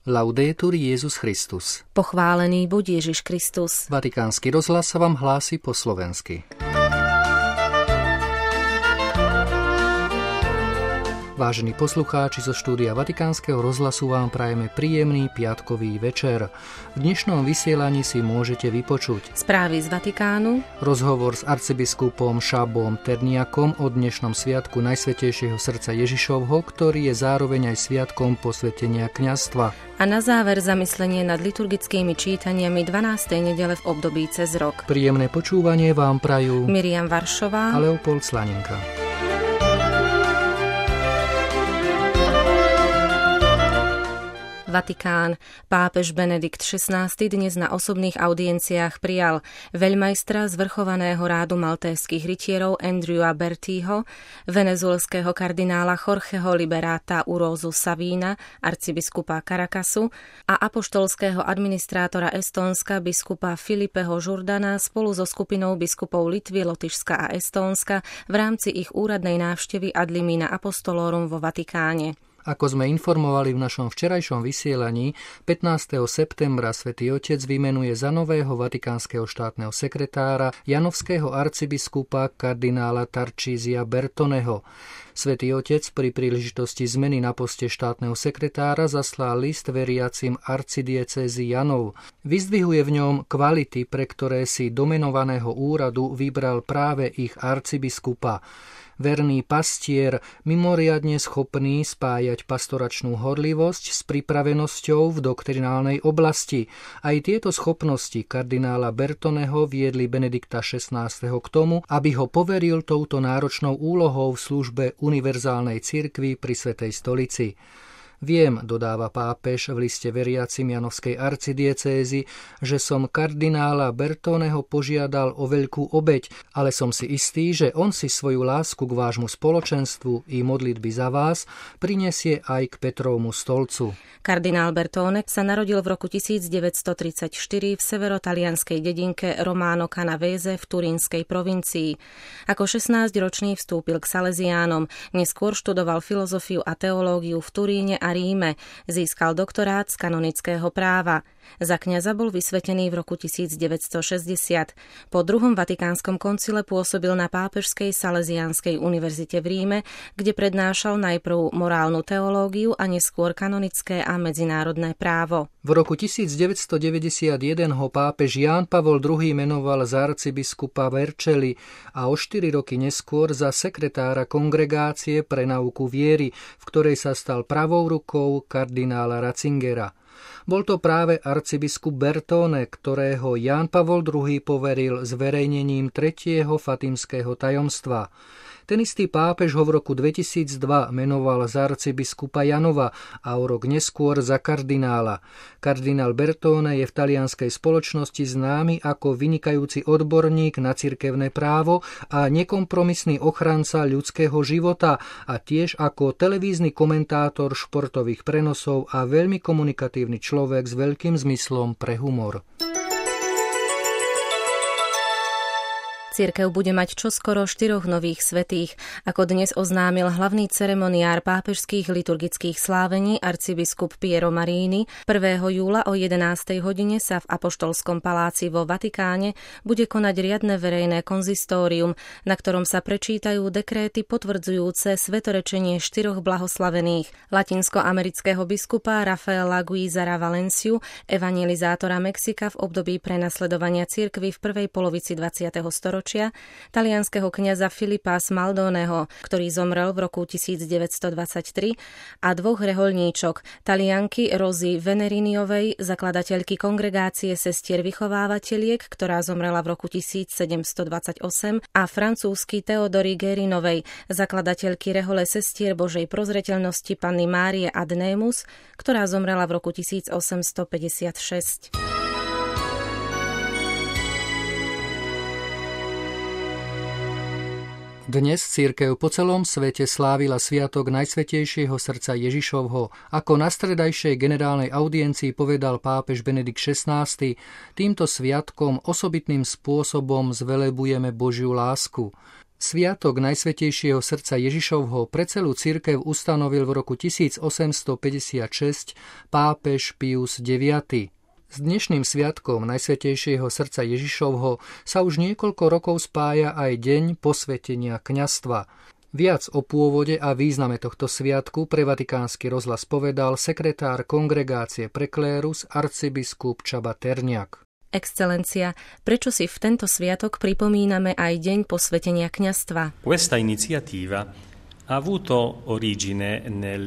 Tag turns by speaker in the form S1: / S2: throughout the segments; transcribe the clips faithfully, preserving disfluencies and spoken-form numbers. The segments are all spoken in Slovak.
S1: Laudetur Jesus Christus.
S2: Pochválený buď Ježiš Kristus.
S1: Vatikánsky rozhlas sa vám hlási po slovensky. Vážení poslucháči, zo štúdia Vatikánskeho rozhlasu vám prajeme príjemný piatkový večer. V dnešnom vysielaní si môžete vypočuť
S2: správy z Vatikánu,
S1: rozhovor s arcibiskupom Šabom Terniakom o dnešnom sviatku Najsvätejšieho srdca Ježišovho, ktorý je zároveň aj sviatkom posvetenia kňazstva.
S2: A na záver zamyslenie nad liturgickými čítaniami dvanástej nedele v období cez rok.
S1: Príjemné počúvanie vám prajú
S2: Miriam Varšová
S1: a Leopold Slaninka.
S2: Vatikán. Pápež Benedikt šestnásty dnes na osobných audienciách prijal veľmajstra zvrchovaného rádu maltéskych rytierov Andrewa Bertieho, venezuelského kardinála Jorgeho Liberata Urózu Savína, arcibiskupa Caracasu a apoštolského administrátora Estónska biskupa Filipeho Žurdana spolu so skupinou biskupov Litvy, Lotyšska a Estónska v rámci ich úradnej návštevy ad limina apostolorum vo Vatikáne.
S1: Ako sme informovali v našom včerajšom vysielaní, pätnásteho septembra Svätý Otec vymenuje za nového vatikánskeho štátneho sekretára janovského arcibiskupa kardinála Tarcísia Bertoneho. Svätý Otec pri príležitosti zmeny na poste štátneho sekretára zaslal list veriacim arcidiecézy Janov. Vyzdvihuje v ňom kvality, pre ktoré si domenovaného úradu vybral práve ich arcibiskupa. Verný pastier, mimoriadne schopný spájať pastoračnú horlivosť s pripravenosťou v doktrinálnej oblasti. Aj tieto schopnosti kardinála Bertoneho viedli Benedikta šestnásteho k tomu, aby ho poveril touto náročnou úlohou v službe univerzálnej cirkvi pri Svätej stolici. Viem, dodáva pápež v liste veriacim Janovskej arcidiecézy, že som kardinála Bertoneho požiadal o veľkú obeť, ale som si istý, že on si svoju lásku k vášmu spoločenstvu i modlitby za vás prinesie aj k Petrovmu stolcu.
S2: Kardinál Bertone sa narodil v roku tisícdeväťstotridsaťštyri v severotalianskej dedinke Romano Canavese v Turínskej provincii. Ako šestnásťročný vstúpil k Salesiánom, neskôr študoval filozofiu a teológiu v Turíne a Ríme, získal doktorát z kanonického práva. Za kňaza bol vysvetený v roku tisícdeväťstošesťdesiat. Po druhom vatikánskom koncile pôsobil na Pápežskej Salesiánskej univerzite v Ríme, kde prednášal najprv morálnu teológiu a neskôr kanonické a medzinárodné právo.
S1: V roku tisícdeväťstodeväťdesiatjeden ho pápež Ján Pavol druhý menoval za arcibiskupa Vercelli a o štyri roky neskôr za sekretára kongregácie pre nauku viery, v ktorej sa stal pravou rukou kardinála Ratzingera. Bol to práve arcibiskup Bertone, ktorého Ján Pavol druhý poveril zverejnením tretieho fatimského tajomstva. Ten istý pápež ho v roku dvetisícdva menoval za arcibiskupa Janova a o rok neskôr za kardinála. Kardinál Bertone je v talianskej spoločnosti známy ako vynikajúci odborník na cirkevné právo a nekompromisný ochranca ľudského života a tiež ako televízny komentátor športových prenosov a veľmi komunikatívny človek s veľkým zmyslom pre humor.
S2: Cirkev bude mať čoskoro štyroch nových svätých, ako dnes oznámil hlavný ceremoniár pápežských liturgických slávení arcibiskup Piero Marini. prvého júla o jedenástej hodine sa v Apoštolskom paláci vo Vatikáne bude konať riadne verejné konzistórium, na ktorom sa prečítajú dekréty potvrdzujúce svetorečenie štyroch blahoslavených: latinskoamerického biskupa Rafaela Guizara Valenciu, evangelizátora Mexika v období prenasledovania cirkvi v prvej polovici dvadsiateho storočia, talianskeho kňaza Filipa Smaldoneho, ktorý zomrel v roku tisícdeväťstodvadsaťtri, a dvoch rehoľníčok, Talianky Rozy Veneriniovej, zakladateľky kongregácie sestier vychovávateľiek, ktorá zomrela v roku tisícsedemstodvadsaťosem, a francúzsky Teodory Guérinovej, zakladateľky rehole sestier Božej prozreteľnosti Panny Márie Adnémus, ktorá zomrela v roku tisícosemstopäťdesiatšesť.
S1: Dnes cirkev po celom svete slávila sviatok Najsvätejšieho srdca Ježišovho. Ako na stredajšej generálnej audiencii povedal pápež Benedikt šestnásty, týmto sviatkom osobitným spôsobom zvelebujeme Božiu lásku. Sviatok Najsvätejšieho srdca Ježišovho pre celú cirkev ustanovil v roku tisícosemstopäťdesiatšesť pápež Pius deviaty. S dnešným sviatkom Najsvätejšieho srdca Ježišovho sa už niekoľko rokov spája aj deň posvätenia kňazstva. Viac o pôvode a význame tohto sviatku pre Vatikánsky rozhlas povedal sekretár Kongregácie pre klérus arcibiskup Csaba Terňák.
S2: Excelencia, prečo si v tento sviatok pripomíname aj deň posvätenia kňazstva?
S3: Questa iniziativa ha avuto origine nel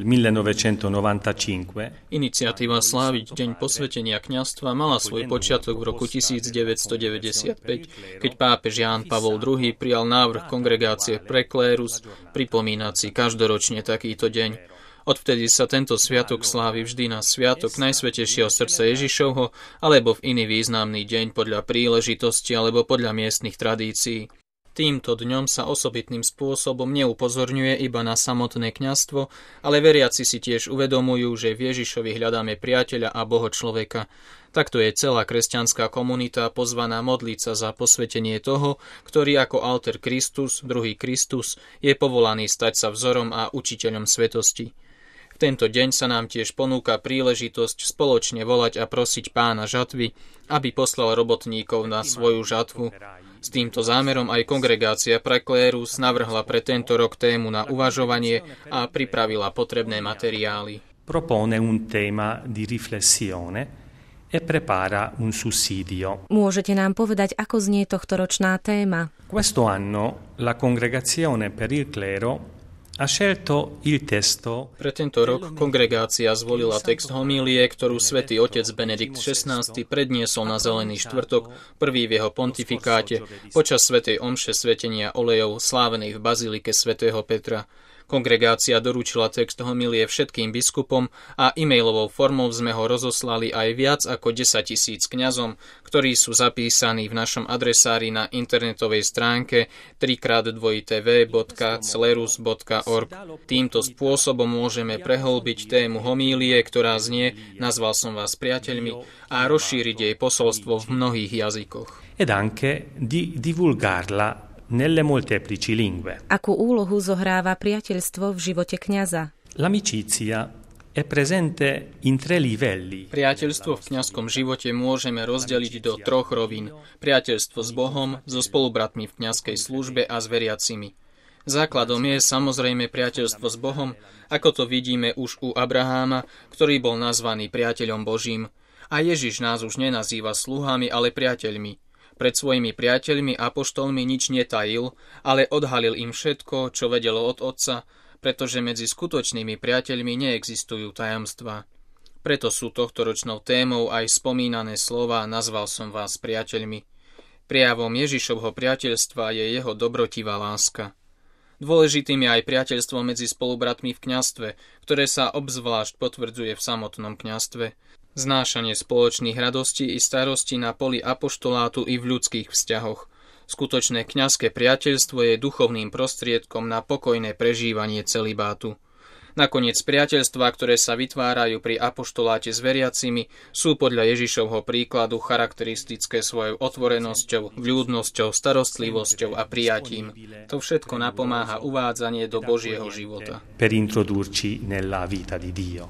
S3: millenovecentonovantacinque.
S4: Iniciatíva sláviť deň posvätenia kňazstva mala svoj počiatok v roku tisícdeväťstodeväťdesiatpäť, keď pápež Ján Pavol druhý prijal návrh Kongregácie pre klérus pripomínať si každoročne takýto deň. Odvtedy sa tento sviatok slávi vždy na sviatok Najsvätejšieho srdca Ježišovho alebo v iný významný deň podľa príležitosti alebo podľa miestnych tradícií. Týmto dňom sa osobitným spôsobom neupozorňuje iba na samotné kňazstvo, ale veriaci si tiež uvedomujú, že v Ježišovi hľadáme priateľa a Boha človeka. Takto je celá kresťanská komunita pozvaná modliť sa za posvätenie toho, ktorý ako alter Christus, druhý Kristus, je povolaný stať sa vzorom a učiteľom svetosti. V tento deň sa nám tiež ponúka príležitosť spoločne volať a prosiť Pána žatvy, aby poslal robotníkov na svoju žatvu. S týmto zámerom aj Kongregácia pre klérus navrhla pre tento rok tému na uvažovanie a pripravila potrebné materiály.
S3: Propone un tema di riflessione e prepara un sussidio.
S2: Môžete nám povedať, ako znie tohtoročná téma?
S3: Questo anno la Congregazione per il Clero ha scelto il testo.
S4: Pre tento rok kongregácia zvolila text homílie, ktorú svätý otec Benedikt šestnásty predniesol na Zelený štvrtok, prvý v jeho pontifikáte, počas svätej omše svätenia olejov slávenej v bazilike svätého Petra. Kongregácia doručila text homílie všetkým biskupom a e-mailovou formou sme ho rozoslali aj viac ako desaťtisíc kňazom, ktorí sú zapísaní v našom adresári na internetovej stránke tri krát w w w bodka clerus bodka org. Týmto spôsobom môžeme prehlbiť tému homílie, ktorá znie Nazval som vás priateľmi, a rozšíriť jej posolstvo v mnohých jazykoch.
S3: Ed anche di divulgarla nelle molteplici lingue.
S2: Akú úlohu zohráva priateľstvo v živote kňaza?
S3: L'amicizia è presente in tre livelli.
S4: Priateľstvo v kňazskom živote môžeme rozdeliť do troch rovín. Priateľstvo s Bohom, so spolubratmi v kňazskej službe a s veriacimi. Základom je samozrejme priateľstvo s Bohom, ako to vidíme už u Abraháma, ktorý bol nazvaný priateľom Božím. A Ježiš nás už nenazýva sluhami, ale priateľmi. Pred svojimi priateľmi apoštolmi nič netajil, ale odhalil im všetko, čo vedelo od Otca, pretože medzi skutočnými priateľmi neexistujú tajomstvá. Preto sú tohtoročnou témou aj spomínané slova Nazval som vás priateľmi. Prejavom Ježišovho priateľstva je jeho dobrotivá láska. Dôležitým je aj priateľstvo medzi spolubratmi v kňazstve, ktoré sa obzvlášť potvrdzuje v samotnom kňazstve. Znášanie spoločných radostí i starostí na poli apoštolátu i v ľudských vzťahoch. Skutočné kňazské priateľstvo je duchovným prostriedkom na pokojné prežívanie celibátu. Nakoniec priateľstvá, ktoré sa vytvárajú pri apoštoláte s veriacimi, sú podľa Ježišovho príkladu charakteristické svojou otvorenosťou, vľúdnosťou, starostlivosťou a prijatím. To všetko napomáha uvádzanie do Božieho života.
S3: Per introdurci nella vita di Dio.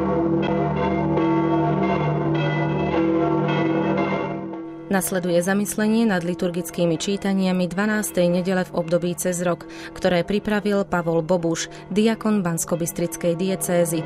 S2: Nasleduje zamyslenie nad liturgickými čítaniami dvanástej nedele v období cez rok, ktoré pripravil Pavol Bobuš, diakon Banskobystrickej diecézy.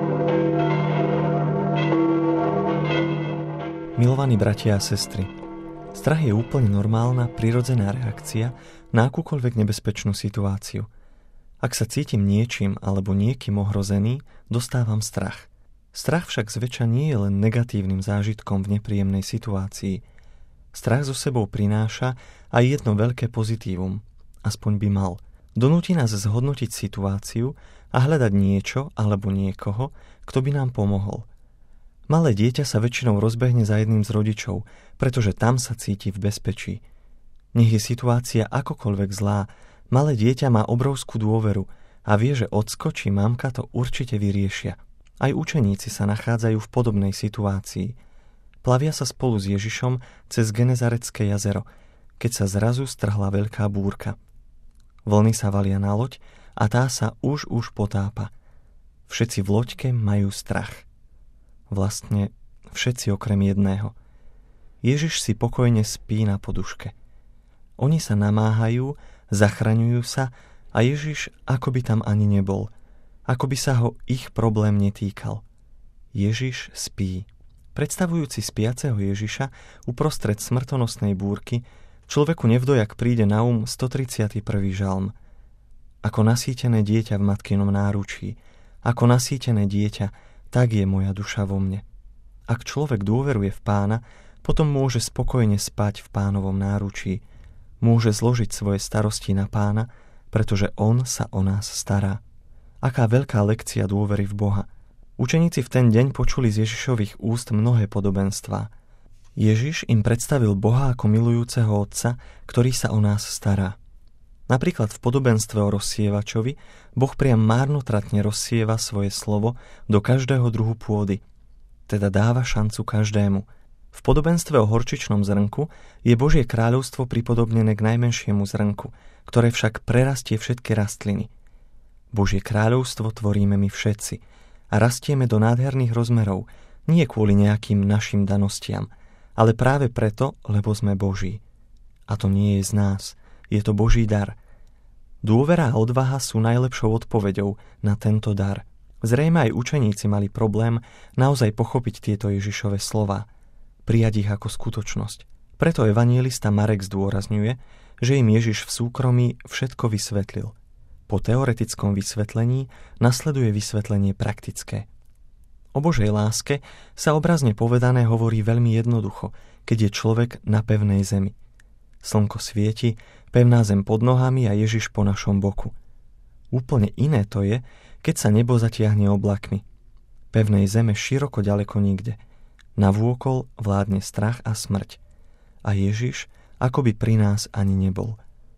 S5: Milovaní bratia a sestry, strach je úplne normálna, prirodzená reakcia na akúkoľvek nebezpečnú situáciu. Ak sa cítim niečím alebo niekým ohrozený, dostávam strach. Strach však zväčša nie je len negatívnym zážitkom v nepríjemnej situácii. Strach so sebou prináša aj jedno veľké pozitívum, aspoň by mal. Donúti nás zhodnotiť situáciu a hľadať niečo alebo niekoho, kto by nám pomohol. Malé dieťa sa väčšinou rozbehne za jedným z rodičov, pretože tam sa cíti v bezpečí. Nech je situácia akokoľvek zlá, malé dieťa má obrovskú dôveru a vie, že ocko či mamka to určite vyriešia. Aj učeníci sa nachádzajú v podobnej situácii. Plavia sa spolu s Ježišom cez Genezaretské jazero, keď sa zrazu strhla veľká búrka. Vlny sa valia na loď a tá sa už už potápa. Všetci v loďke majú strach. Vlastne všetci okrem jedného. Ježiš si pokojne spí na poduške. Oni sa namáhajú, zachraňujú sa a Ježiš akoby tam ani nebol. Akoby sa ho ich problém netýkal. Ježiš spí. Predstavujúci spiaceho Ježiša uprostred smrtonosnej búrky, človeku nevdojak príde na um stotridsiaty prvý žalm. Ako nasýtené dieťa v matkinom náručí, ako nasýtené dieťa, tak je moja duša vo mne. Ak človek dôveruje v Pána, potom môže spokojne spať v Pánovom náručí. Môže zložiť svoje starosti na Pána, pretože On sa o nás stará. Aká veľká lekcia dôvery v Boha. Učeníci v ten deň počuli z Ježišových úst mnohé podobenstvá. Ježiš im predstavil Boha ako milujúceho Otca, ktorý sa o nás stará. Napríklad v podobenstve o rozsievačovi Boh priam márnotratne rozsieva svoje slovo do každého druhu pôdy, teda dáva šancu každému. V podobenstve o horčičnom zrnku je Božie kráľovstvo pripodobnené k najmenšiemu zrnku, ktoré však prerastie všetky rastliny. Božie kráľovstvo tvoríme my všetci a rastieme do nádherných rozmerov, nie kvôli nejakým našim danostiam, ale práve preto, lebo sme Boží. A to nie je z nás, je to Boží dar. Dôvera a odvaha sú najlepšou odpoveďou na tento dar. Zrejme aj učeníci mali problém naozaj pochopiť tieto Ježišove slová, prijať ich ako skutočnosť. Preto evanjelista Marek zdôrazňuje, že im Ježiš v súkromí všetko vysvetlil. Po teoretickom vysvetlení nasleduje vysvetlenie praktické. O Božej láske sa obrazne povedané hovorí veľmi jednoducho, keď je človek na pevnej zemi. Slnko svieti, pevná zem pod nohami a Ježiš po našom boku. Úplne iné to je, keď sa nebo zatiahne oblakmi. Pevnej zeme široko ďaleko nikde. Navôkol vládne strach a smrť. A Ježiš akoby pri nás ani nebol.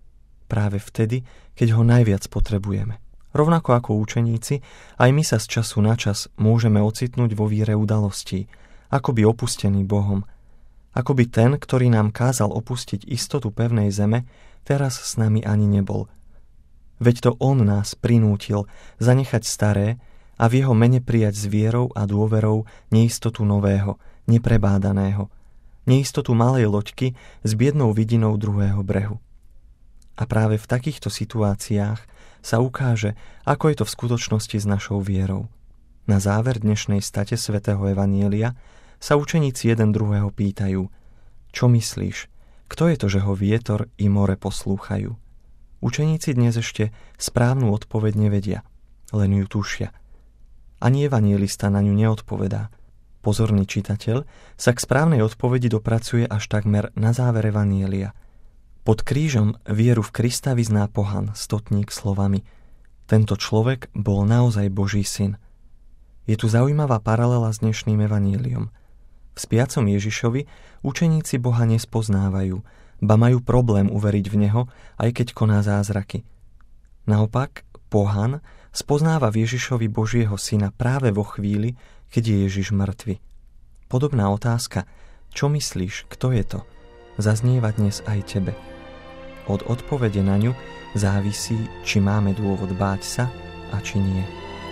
S5: Práve vtedy, keď ho najviac potrebujeme. Rovnako ako učeníci, aj my sa z času na čas môžeme ocitnúť vo víre udalostí, akoby opustený Bohom. Akoby ten, ktorý nám kázal opustiť istotu pevnej zeme, teraz s nami ani nebol. Veď to on nás prinútil zanechať staré a v jeho mene prijať s vierou a dôverou neistotu nového, neprebádaného. Neistotu malej loďky s biednou vidinou druhého brehu. A práve v takýchto situáciách sa ukáže, ako je to v skutočnosti s našou vierou. Na záver dnešnej state svätého Evanjelia sa učeníci jeden druhého pýtajú: Čo myslíš? Kto je to, že ho vietor i more poslúchajú? Učeníci dnes ešte správnu odpoveď nevedia, len ju tušia. Ani evanjelista na ňu neodpovedá. Pozorný čitateľ sa k správnej odpovedi dopracuje až takmer na záver Evanjelia. Pod krížom vieru v Krista vyzná pohan, stotník slovami: Tento človek bol naozaj Boží syn. Je tu zaujímavá paralela s dnešným evanjeliom. V spiacom Ježišovi učeníci Boha nespoznávajú, ba majú problém uveriť v Neho, aj keď koná zázraky. Naopak, pohan spoznáva v Ježišovi Božieho syna práve vo chvíli, keď je Ježiš mŕtvy. Podobná otázka: Čo myslíš, kto je to? Zaznieva dnes aj tebe. Od odpovede na ňu závisí, či máme dôvod báť sa a či nie.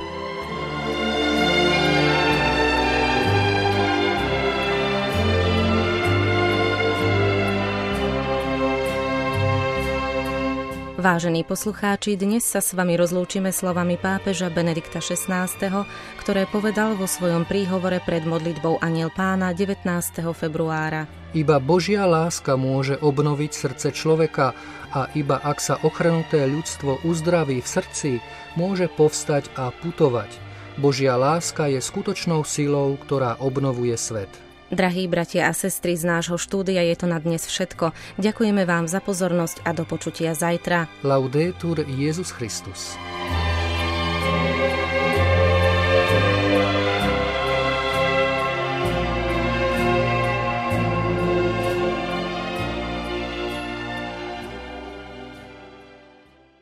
S2: Vážení poslucháči, dnes sa s vami rozlúčime slovami pápeža Benedikta šestnásteho, ktoré povedal vo svojom príhovore pred modlitbou Anjel Pána devätnásteho februára.
S1: Iba Božia láska môže obnoviť srdce človeka a iba ak sa ochrnuté ľudstvo uzdraví v srdci, môže povstať a putovať. Božia láska je skutočnou silou, ktorá obnovuje svet.
S2: Drahí bratia a sestry, z nášho štúdia je to na dnes všetko. Ďakujeme vám za pozornosť a do počutia zajtra.
S1: Laudetur Jesus Christus.